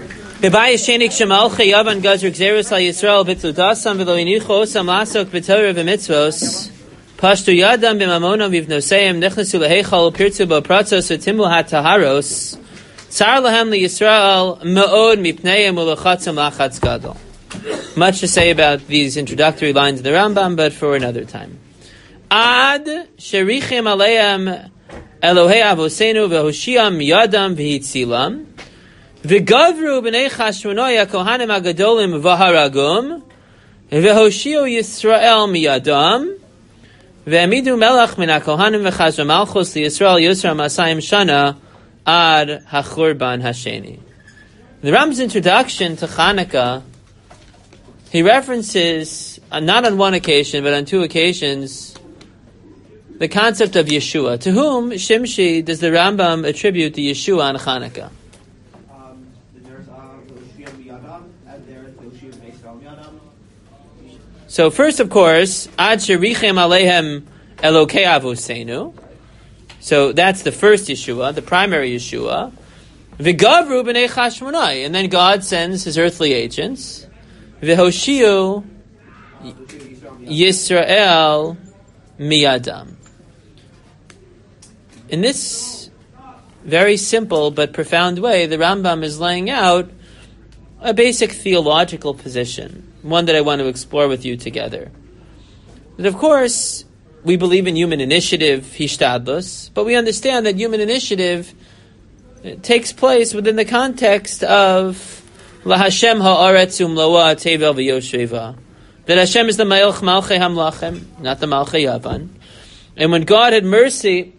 B'bayis shenik shemalcha yavan gazur gzerus al Yisrael b'tludasam v'lo inichu osam lasok b'torah v'mitzvos pashtu yadam b'mamonam v'vnoseim nechnesu leheichal pirtu b'pratzos v'timu hataharos tzar lahem liYisrael me'od mipneim u'lechatzim lachatz gadol. Much to say about these introductory lines of the Rambam, but for another time. Ad sherichim aleim Elohei avosenu v'hoshiam yadam v'hitzilam v'gavru b'nei Chashmonoya kohanim agadolim v'haragum v'hoshiu Yisrael miyadam v'amidu melach min hakohanim v'chazra malchus liYisrael yusra masayim shana ad hachurban hasheni. The Rambam's introduction to Chanukah, he references, not on one occasion, but on two occasions, the concept of Yeshua. To whom, Shimshi, does the Rambam attribute the Yeshua on Chanukah? So first, of course, Ad Sherichem Alehem Elokei Avosenu. So that's the first Yeshua, the primary Yeshua. V'gavru b'nei Chashmonai. And then God sends his earthly agents. V'hoshiu Yisrael miyadam. In this very simple but profound way, the Rambam is laying out a basic theological position, one that I want to explore with you together. That of course, we believe in human initiative, hishtadlus, but we understand that human initiative takes place within the context of LaHashem ha'aretz umloa tevel v'yosheva. That Hashem is the Melech Malchei Hamlachem, not the Malchei Yavan. And when God had mercy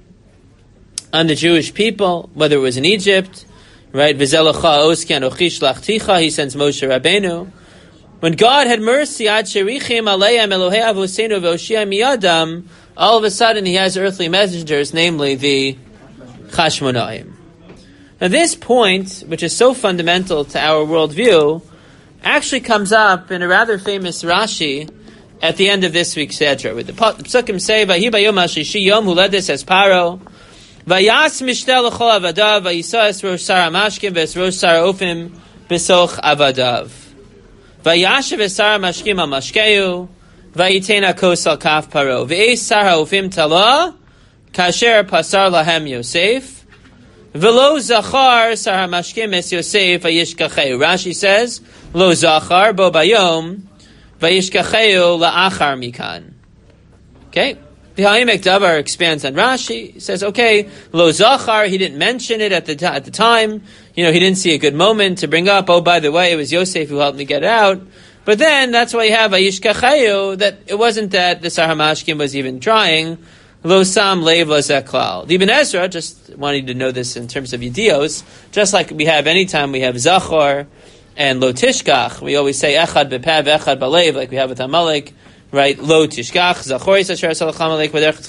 on the Jewish people, whether it was in Egypt, right? V'zelecha oski anochi shlachticha, he sends Moshe Rabbeinu. When God had mercy, ad sherichim aleim Elohei avosenu v'oshia miyadam, all of a sudden he has earthly messengers, namely the Chashmonaim. Now this point, which is so fundamental to our worldview, actually comes up in a rather famous Rashi at the end of this week's Sedra. With the Psukim say, "Vahi bayom hashlishi yom huledes es paro, vayas mishtel l'chol avadav, vayisa es rosh sar hamashkim v'es rosh sar ofim b'soch avadav, vayashav es sar hamashkim al mashkeu, vayitena kos al kaf paro, v'eis sar haofim tala, kasher pasar lahem Yosef." V'lo zachar sar hamashkim es Yosef vayishkacheu. Rashi says, Lo zachar bo bayom vayishkacheu la'achar mikan. Okay? The Ha'emek Davar expands on Rashi. He says, okay, Lo zachar, he didn't mention it at the time. He didn't see a good moment to bring up, oh, by the way, it was Yosef who helped me get it out. But then, that's why you have vayishkacheu, that it wasn't that the sar hamashkim was even trying. Lo sam leiv lazeklal. The Ibn Ezra, just wanting to know this in terms of Yedios, just like we have anytime we have Zachor and Lo Tishkach, we always say Echad bepav, Echad balev, like we have with Amalek, right? Lo Tishkach, Zachor Yisasher Salach Amalek,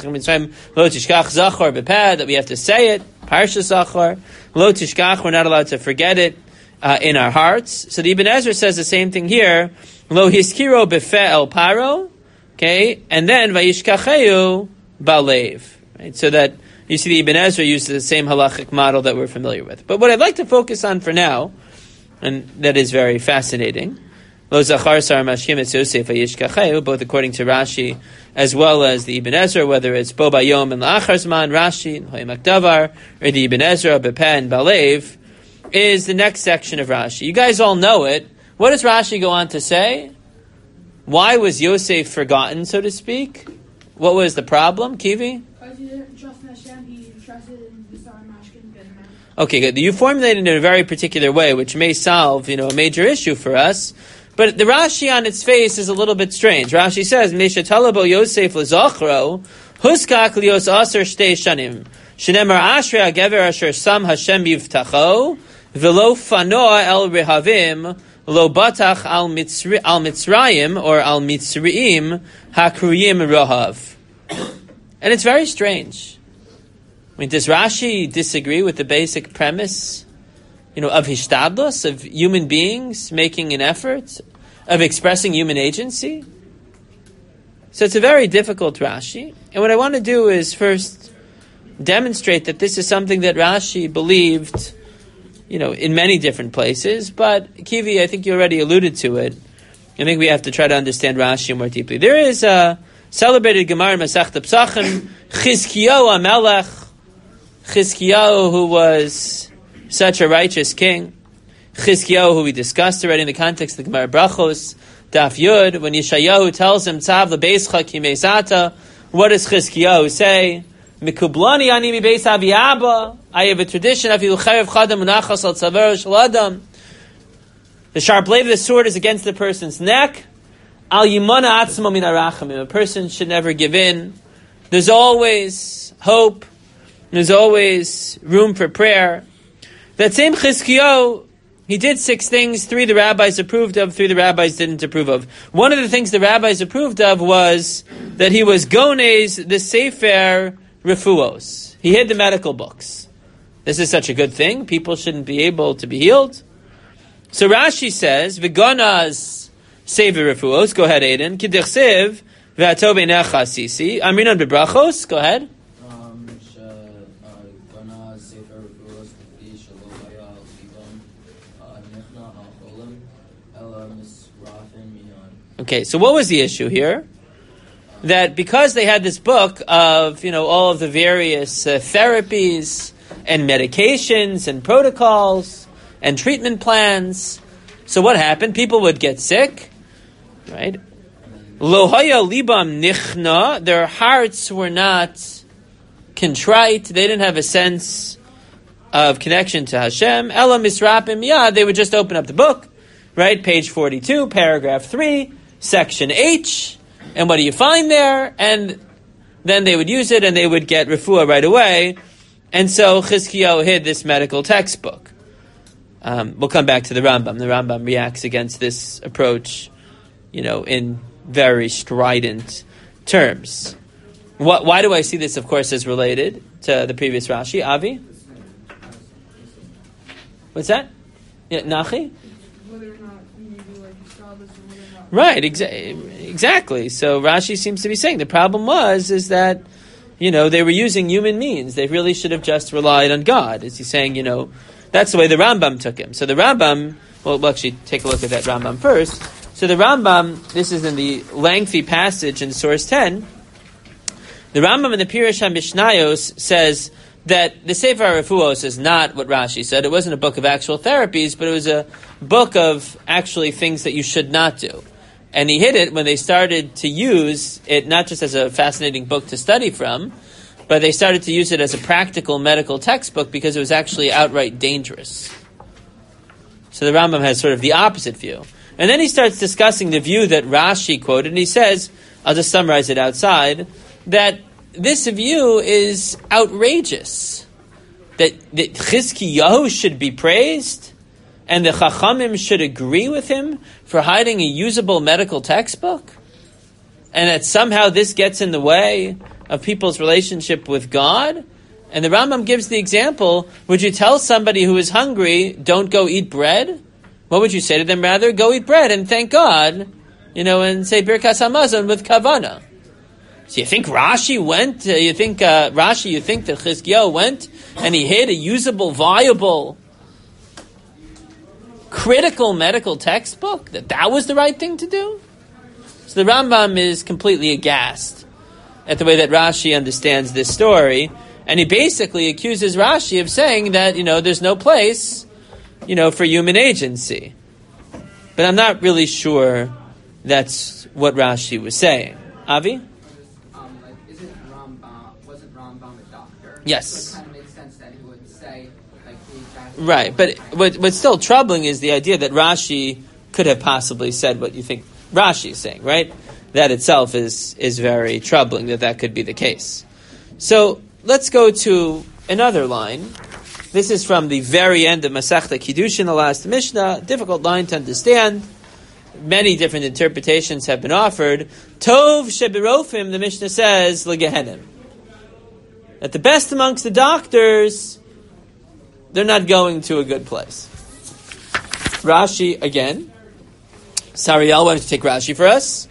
Lo Tishkach, Zachor bepad, that we have to say it, Parsha Zachor. Lo Tishkach, we're not allowed to forget it in our hearts. So the Ibn Ezra says the same thing here. Lo Hiskiro befe el paro, okay? And then Vayishkacheu balev, right? So that you see the Ibn Ezra uses the same halachic model that we're familiar with. But what I'd like to focus on for now, and that is very fascinating, Lo zachar sar mashkim es Yosef vayishkacheu, both according to Rashi as well as the Ibn Ezra, whether it's bo bayom and la'achar zman, Rashi, Ha'emek Davar, or the Ibn Ezra, bepen and balev, is the next section of Rashi. You guys all know it. What does Rashi go on to say? Why was Yosef forgotten, so to speak? What was the problem, Kivi? Because he didn't trust in Hashem, he trusted in the Sar Mashkin. Okay, good. You formulated it in a very particular way, which may solve, a major issue for us. But the Rashi on its face is a little bit strange. Rashi says, Mesha talabo Yosef l'zochro, huskak lios aser shtei shanim, shenemar ashrei hagever asher sam Hashem yivtacho, v'lo fanoa el rehavim, lo batach al Mitzrayim, or al Mitzriim, hakruyim rahav. And it's very strange. Does Rashi disagree with the basic premise, of hishtadlus, of human beings making an effort, of expressing human agency? So it's a very difficult Rashi. And what I want to do is first demonstrate that this is something that Rashi believed in many different places. But Kivi, I think you already alluded to it. I think we have to try to understand Rashi more deeply. There is a celebrated Gemara in Masechta Pesachim, Chizkiyahu HaMelech, Chizkiyahu, who was such a righteous king. Chizkiyahu, who we discussed already in the context of the Gemara Brachos, Daf Yud, when Yeshayahu tells him, Tzav lebeischa ki meisata, what does Chizkiyahu say? Mikublani ani mi beis avi abba, I have a tradition, afilu chayav chadam unachas al tzavero shel adam. The sharp blade of the sword is against the person's neck. Al yimana atzmo min arachamim. A person should never give in. There's always hope. There's always room for prayer. That same Chizkiyahu, he did 6 things. 3 the rabbis approved of, 3 the rabbis didn't approve of. One of the things the rabbis approved of was that he was gonez the Sefer Refuos. He hid the medical books. This is such a good thing. People shouldn't be able to be healed. So Rashi says, "V'gonaz sefer refuos." Go ahead, Aiden. K'dichsev v'ato beinecha sisi. Amrinan bebrachos. Go ahead. Gonaz sefer refuos k'di shelo haya libam nechna al cholim ela misrafim miyan. Okay, so what was the issue here? That because they had this book of all of the various therapies and medications and protocols and treatment plans. So what happened? People would get sick, right? Lo haya libam nichna. Their hearts were not contrite. They didn't have a sense of connection to Hashem. Ela misrapim miyad. They would just open up the book, right? Page 42, paragraph 3, section H. And what do you find there? And then they would use it and they would get refuah right away. And so Chizkiyahu hid this medical textbook. We'll come back to the Rambam. The Rambam reacts against this approach, in very strident terms. Why do I see this, of course, as related to the previous Rashi? Avi? What's that? Yeah, Nachi? Whether or not maybe you saw this or whether or not. Right, exactly. So Rashi seems to be saying the problem is that, they were using human means. They really should have just relied on God. Is he saying, that's the way the Rambam took him. So the Rambam, we'll actually take a look at that Rambam first. So the Rambam, this is in the lengthy passage in source 10. The Rambam in the Pirush HaMishnayos says that the Sefer Refuos is not what Rashi said. It wasn't a book of actual therapies, but it was a book of actually things that you should not do. And he hid it when they started to use it not just as a fascinating book to study from, but they started to use it as a practical medical textbook because it was actually outright dangerous. So the Rambam has sort of the opposite view. And then he starts discussing the view that Rashi quoted, and he says, I'll just summarize it outside, that this view is outrageous. That Chizkiyahu should be praised, and the Chachamim should agree with him for hiding a usable medical textbook, and that somehow this gets in the way of people's relationship with God. And the Rambam gives the example, would you tell somebody who is hungry, don't go eat bread? What would you say to them rather? Go eat bread and thank God, and say Birkas Hamazon with Kavana. So you think Rashi went, you think that Chizkiyahu went and he hid a usable, viable, critical medical textbook? That was the right thing to do? So the Rambam is completely aghast at the way that Rashi understands this story, and he basically accuses Rashi of saying that, there's no place, for human agency. But I'm not really sure that's what Rashi was saying. Avi? Wasn't Rambam a doctor? Yes. So it kind of makes sense that he would say, right, but what's still troubling is the idea that Rashi could have possibly said what you think Rashi is saying, right? That itself is very troubling that could be the case. So let's go to another line. This is from the very end of Masechta Kiddushin, the last Mishnah. Difficult line to understand. Many different interpretations have been offered. Tov shebirofim, the Mishnah says, legehenim. That the best amongst the doctors, they're not going to a good place. Rashi again. Sariel, why don't you take Rashi for us?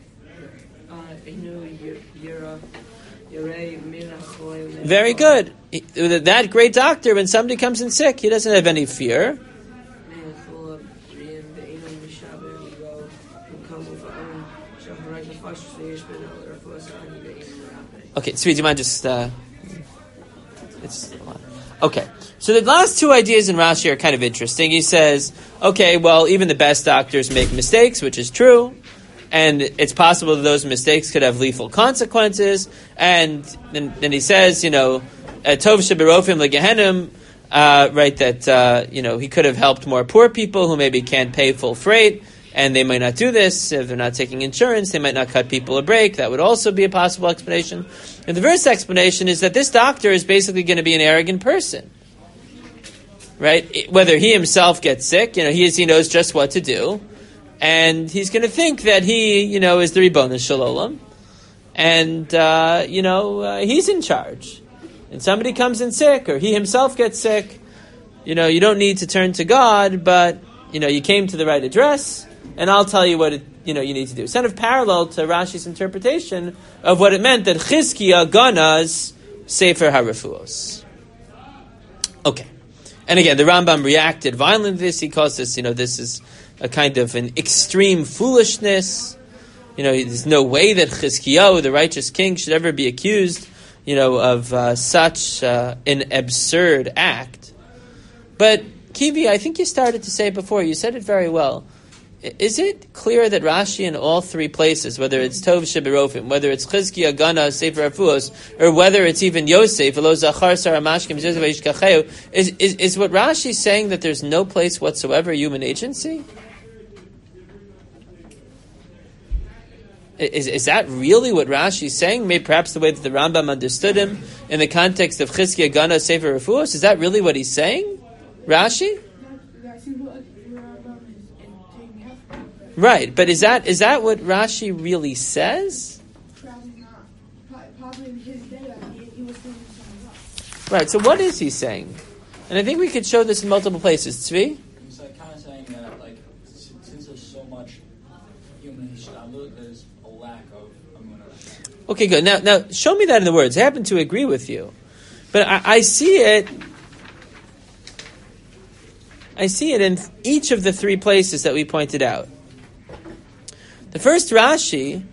Very good. That great doctor, when somebody comes in sick, he doesn't have any fear. Okay, Tzvi, do you mind just... Okay, so the last two ideas in Rashi are kind of interesting. He says, okay, well, even the best doctors make mistakes, which is true, and it's possible that those mistakes could have lethal consequences, and then he says, Tov Shebirofim Legehenim, right, that, he could have helped more poor people who maybe can't pay full freight, and they might not do this. If they're not taking insurance, they might not cut people a break. That would also be a possible explanation. And the first explanation is that this doctor is basically going to be an arrogant person. Right? Whether he himself gets sick, he knows just what to do. And he's going to think that he, is the Ribono Shel Olam. And, he's in charge. And somebody comes in sick, or he himself gets sick, you don't need to turn to God, but, you came to the right address, and I'll tell you what you need to do. It's kind of parallel to Rashi's interpretation of what it meant that Chizkiah Gana's Sefer HaRefuos. Okay. And again, the Rambam reacted violently to this. He calls this, this is a kind of an extreme foolishness. There's no way that Chizkiah, the righteous king, should ever be accused, of such an absurd act. But Kivi, I think you started to say it before. You said it very well. Is it clear that Rashi in all three places, whether it's Tov Shebirofim, whether it's Chizkiah Gana Sefer HaRefuos, or whether it's even Yosef, Lo Zachar Sar HaMashkim Zizah Vayishkacheu, is what Rashi saying that there's no place whatsoever human agency? Is that really what Rashi is saying? Maybe perhaps the way that the Rambam understood him in the context of Chizkiah Gana Sefer HaRefuos? Is that really what he's saying? Rashi? Right, but is that what Rashi really says? Probably not. Probably in his day, he was doing something else. Right, so what is he saying? And I think we could show this in multiple places. Tzvi? He's kind of saying that, since there's so much human hishtadlut, there's a lack of amunah. Okay, good. Now, show me that in the words. I happen to agree with you. But I see it... I see it in each of the three places that we pointed out. The first Rashi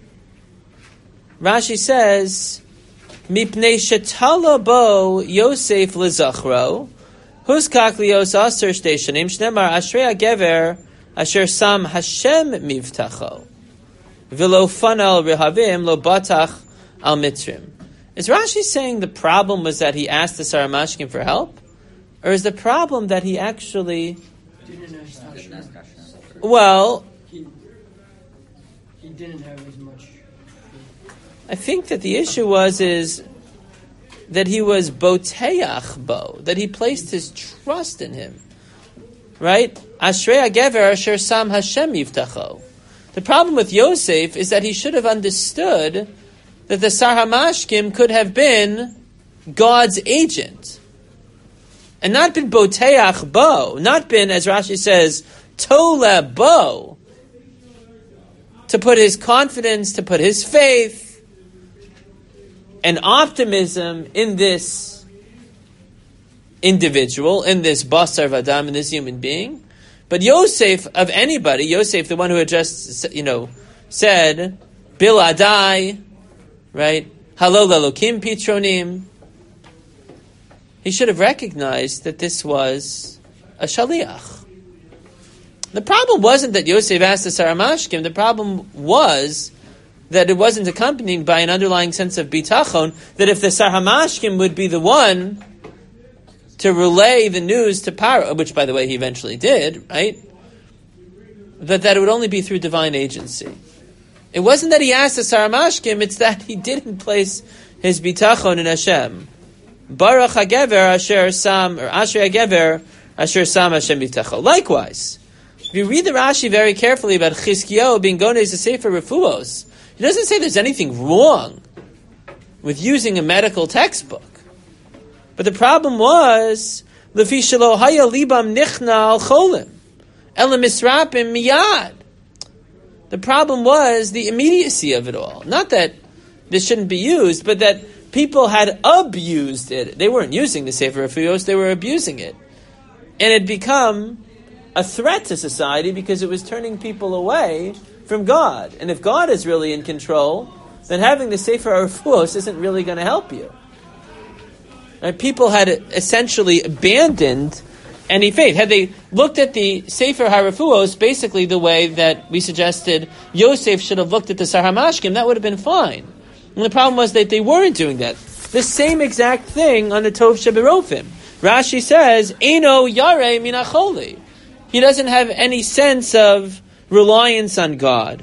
says, Mipnei shetala bo Yosef lezachro, huskak lios aser shtei shanim, shnemar ashrei hagever asher sam Hashem mivtacho, v'lo fanal rehavim lo batach al mitzrim. Is Rashi saying the problem was that he asked the Sar HaMashkim for help? Or is the problem that he actually... Well... He didn't have as much... I think that the issue is that he was boteach bo, that he placed his trust in him. Right? Ashrei hagever asher sam Hashem yivtacho. The problem with Yosef is that he should have understood that the Sar HaMashkim could have been God's agent. And not been boteach bo, not been, as Rashi says, tole bo, to put his confidence, to put his faith and optimism in this individual, in this basar v'adam, in this human being. But Yosef, of anybody, Yosef, the one who had just, said, Bil Adai, right? Halol Elokim Pitronim. He should have recognized that this was a shaliach. The problem wasn't that Yosef asked the Sar HaMashkim. The problem was that it wasn't accompanied by an underlying sense of bitachon, that if the Sar HaMashkim would be the one to relay the news to Paro, which, by the way, he eventually did, right? That it would only be through divine agency. It wasn't that he asked the Sar HaMashkim, it's that he didn't place his bitachon in Hashem. Baruch hagever asher sam, or asher hagever asher sam Hashem yivtacho. Likewise, if you read the Rashi very carefully about Chizkiyahu being gonez a Sefer Refuos, he doesn't say there's anything wrong with using a medical textbook. But the problem was, lefi shelo haya libam nichna al cholim, ela misrapim miyad. The problem was the immediacy of it all. Not that this shouldn't be used, but that people had abused it. They weren't using the Sefer Refuos, they were abusing it. And it had become a threat to society because it was turning people away from God. And if God is really in control, then having the Sefer Refuos isn't really going to help you. Right? People had essentially abandoned any faith. Had they looked at the Sefer HaRefuos basically the way that we suggested Yosef should have looked at the Sar HaMashkim, that would have been fine. And the problem was that they weren't doing that. The same exact thing on the Tov Shebirofim. Rashi says, Eino Yare Minacholi. He doesn't have any sense of reliance on God.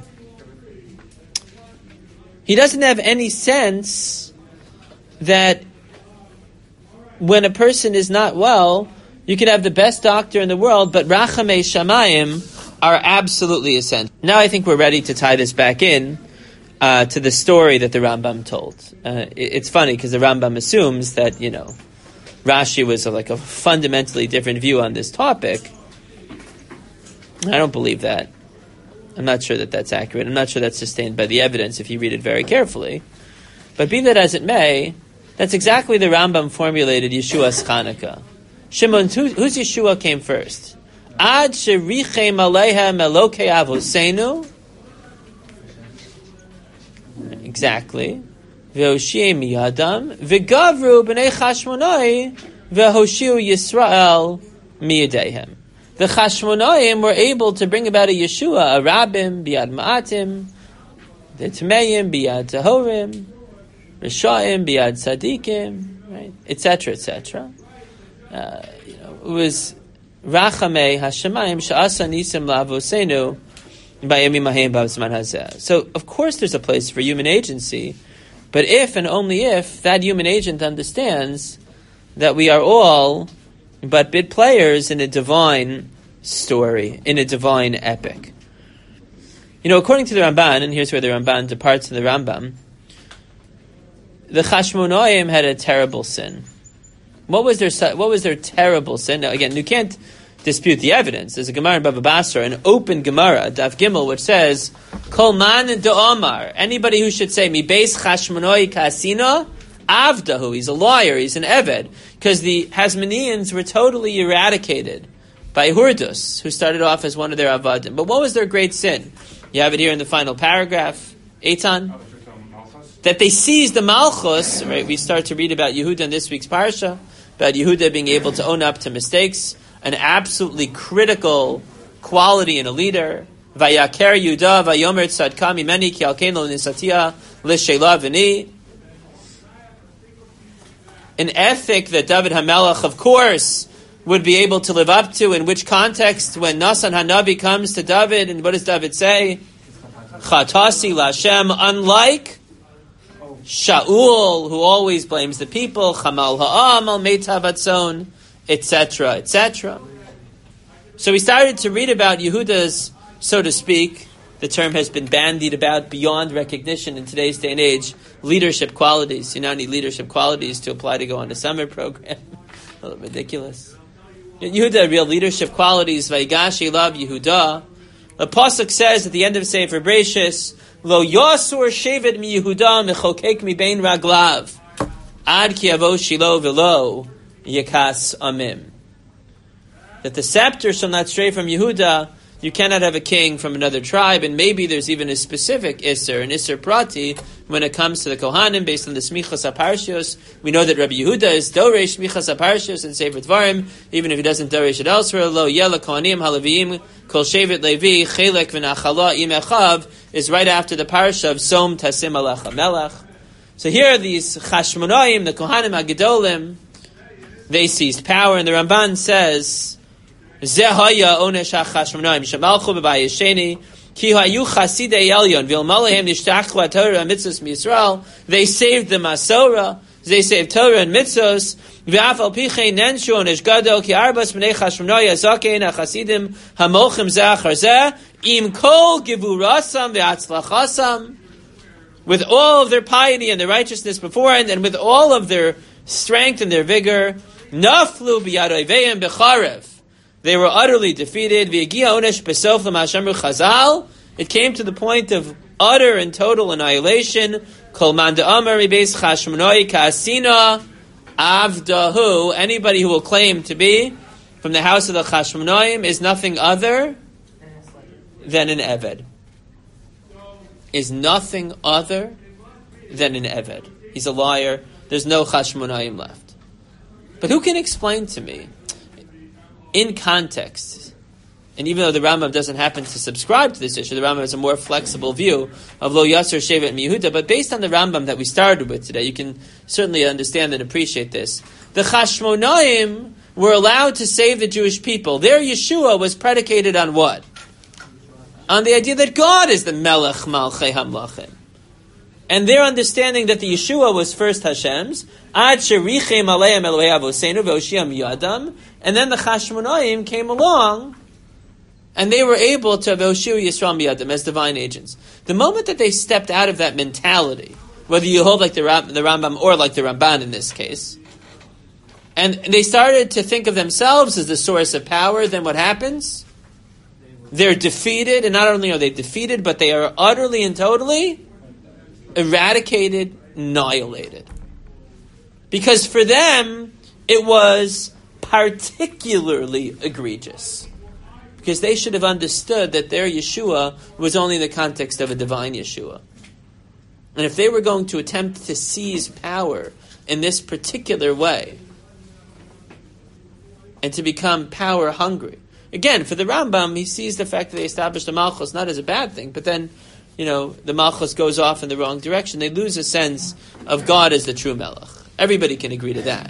He doesn't have any sense that when a person is not well, you can have the best doctor in the world, but Rachamei Shamayim are absolutely essential. Now I think we're ready to tie this back in to the story that the Rambam told. It's funny because the Rambam assumes that, Rashi was like a fundamentally different view on this topic. I don't believe that. I'm not sure that that's accurate. I'm not sure that's sustained by the evidence if you read it very carefully. But be that as it may, that's exactly the Rambam formulated Yeshua's Chanukah. Shimon, whose Yeshua came first? Ad sherichem aleihem elokei avosenu. Exactly. Ve'oshie miyadam. Ve'gavru b'nei Chashmonai. Ve'hoshiu Yisrael miyadeihem. The Chashmonaim were able to bring about a Yeshua, a Rabbim, Biad Ma'atim, the Tmeim, Biad Tahorim, Rishaim, Biad Tzadikim, right, etc., etc. It was Rachamei Hashemayim Sha'asa Nisim La'avosenu B'yamim Ha'im B'zman Hazeh. So, of course, there's a place for human agency, but if and only if that human agent understands that we are all but bit players in a divine story, in a divine epic. According to the Ramban, and here's where the Ramban departs from the Rambam, the Chashmonaim had a terrible sin. What was their terrible sin? Now, again, you can't dispute the evidence. There's a Gemara in Bava Basra, an open Gemara, Daf Gimel, which says, Kol man de'omar, anybody who should say, Mi beis Chashmonai kasina, Avdahu, he's a liar, he's an Eved, because the Hasmoneans were totally eradicated by Hurdus, who started off as one of their Avadim. But what was their great sin? You have it here in the final paragraph, Eitan, that they seized the Malchus, right? We start to read about Yehuda in this week's Parsha, about Yehuda being able to own up to mistakes, an absolutely critical quality in a leader. Vayaker Yehuda, vayomer tzadka mimeni ki alkein lo nisatia l'sheila v'ni. An ethic that David HaMelech, of course, would be able to live up to. In which context? When Nasan HaNavi comes to David, and what does David say? Chatasi Lashem, unlike Shaul, who always blames the people, Chamal Ha'am, Al Meitav Atzon, etc., etc. So we started to read about Yehuda's, so to speak, the term has been bandied about beyond recognition in today's day and age, leadership qualities. You now need leadership qualities to apply to go on a summer program. A little ridiculous. Yehuda, real leadership qualities, Vaigashi love Yehuda. The Pasuk says at the end of Sefer Bereshis, Lo Yasur Shevet mi Yehuda mechokek mi bein raglav, ad ki avo shilo velo yakas amim. That the scepter shall not stray from Yehuda. You cannot have a king from another tribe, and maybe there's even a specific Isser, an Isser Prati, when it comes to the Kohanim, based on the Smichas HaParshios. We know that Rabbi Yehuda is Doresh Smichas HaParshios in Sefer Dvarim, even if he doesn't Doresh it elsewhere. Lo Yela Kohanim Halavim Kol Shevet Levi Chelek V'Nachala Im Echav is right after the Parsha of Som Tasim Alech HaMelech. So here are these Chashmonaim, the Kohanim HaGedolim, they seized power, and the Ramban says, Zehaya onesh hachashmonaim shemalchu b'bayisheni ki hayu chasidei elyon v'ilmalahem nishtachchu haTorah mitzvos miYisrael. They saved the Masorah, they saved Torah and mitzvos. V'af al pichein nenshu onesh gadol ki arbas b'nei chashmonai azakein hachasidim hamochim zeh achar zeh im kol givurasam v'atzlachasam. With all of their piety and their righteousness beforehand, and with all of their strength and their vigor, naflu b'yadoiveim b'charev. They were utterly defeated. It came to the point of utter and total annihilation. Kol man de'amar mibeis Chashmonai ka'asina avdahu. Anybody who will claim to be from the house of the Chashmonaim is nothing other than an Eved. Is nothing other than an Eved. He's a liar. There's no Chashmonaim left. But who can explain to me, in context, and even though the Rambam doesn't happen to subscribe to this issue, the Rambam has a more flexible view of Lo Yasser Shevet Miyehuda, but based on the Rambam that we started with today, you can certainly understand and appreciate this. The Chashmonaim were allowed to save the Jewish people. Their Yeshua was predicated on what? On the idea that God is the Melech Malchei Hamlachim. And their understanding that the Yeshua was first Hashem's, Ad Sherichem Aleim Elohei Avoseinu Ve'oshiam Yadam, and then the Chashmonaim came along, and they were able to Ve'oshiu Yisrael Yadam as divine agents. The moment that they stepped out of that mentality, whether you hold like the Rambam or like the Ramban in this case, and they started to think of themselves as the source of power, then what happens? They're defeated, and not only are they defeated, but they are utterly and totally eradicated, annihilated. Because for them, it was particularly egregious. Because they should have understood that their Yeshua was only in the context of a divine Yeshua. And if they were going to attempt to seize power in this particular way, and to become power hungry, again, for the Rambam, he sees the fact that they established the Malchus not as a bad thing, but then, the Malchus goes off in the wrong direction. They lose a sense of God as the true Melech. Everybody can agree to that.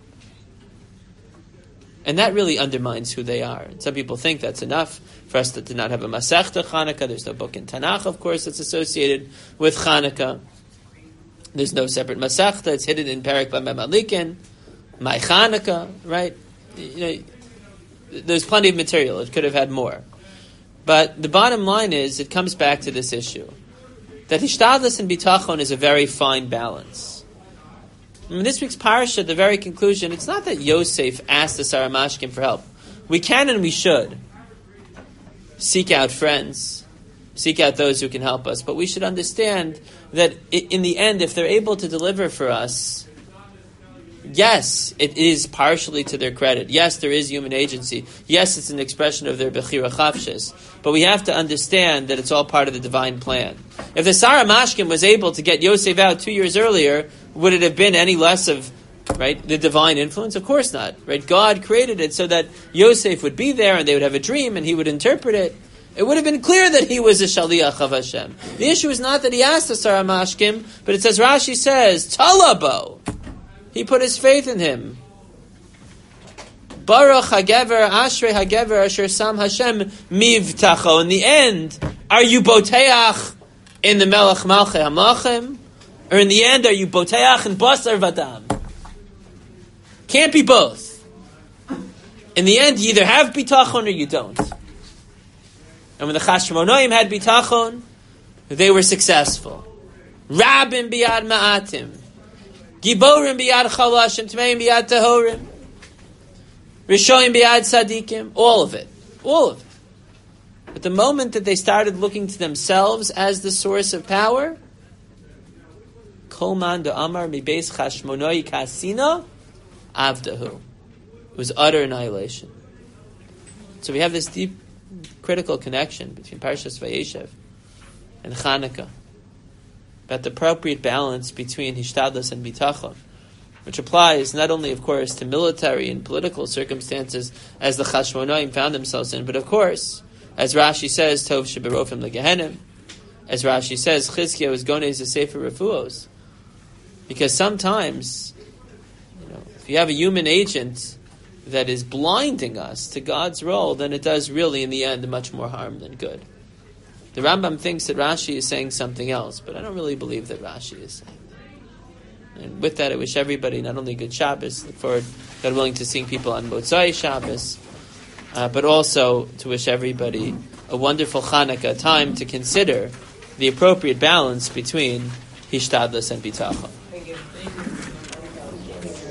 And that really undermines who they are. And some people think that's enough for us to not have a Masechta Chanukah. There's no book in Tanakh, of course, that's associated with Chanukah. There's no separate Masechta. It's hidden in Perek B'Memalikin, My Chanukah, right? There's plenty of material. It could have had more. But the bottom line is, it comes back to this issue, that Hishtadlus and Bitachon is a very fine balance. In this week's parasha, the very conclusion, it's not that Yosef asked the Saramashkim for help. We can and we should seek out friends, seek out those who can help us, but we should understand that in the end, if they're able to deliver for us, yes, it is partially to their credit. Yes, there is human agency. Yes, it's an expression of their Bechira Chavshes. But we have to understand that it's all part of the divine plan. If the Sarah Mashkim was able to get Yosef out 2 years earlier, would it have been any less of, right, the divine influence? Of course not. Right? God created it so that Yosef would be there and they would have a dream and he would interpret it. It would have been clear that he was a Shaliach of Hashem. The issue is not that he asked the Sarah Mashkim, but it says, Rashi says, Talabo. He put his faith in him. Baruch HaGever, Ashrei HaGever, Asher Sam Hashem Mivtacho. In the end, are you boteach in the Melech Malchei Hamlachim? Or in the end, are you boteach in Basar Vadam? Can't be both. In the end, you either have bitachon or you don't. And when the Chashmonaim had bitachon, they were successful. Rabim biyad ma'atim. Giborim biyad chalashim, tmeim biyad tahorim, rishoyim biyad tzadikim, all of it. But the moment that they started looking to themselves as the source of power, kol man de'amar mibeis chashmonoi kasina avdahu. It was utter annihilation. So we have this deep, critical connection between Parshas Vayeshev and Chanukah, about the appropriate balance between Hishtadlus and Bitachon, which applies not only, of course, to military and political circumstances as the Chashmonaim found themselves in, but of course, as Rashi says, Tov sheberofim legehenim, as Rashi says, Chizkiah is gonez a sefer refuos, because sometimes, if you have a human agent that is blinding us to God's role, then it does really, in the end, much more harm than good. The Rambam thinks that Rashi is saying something else, but I don't really believe that Rashi is saying that. And with that, I wish everybody not only good Shabbos, look forward, God willing, to seeing people on Motzai Shabbos, but also to wish everybody a wonderful Chanukah, time to consider the appropriate balance between Hishtadlus and Bitachon.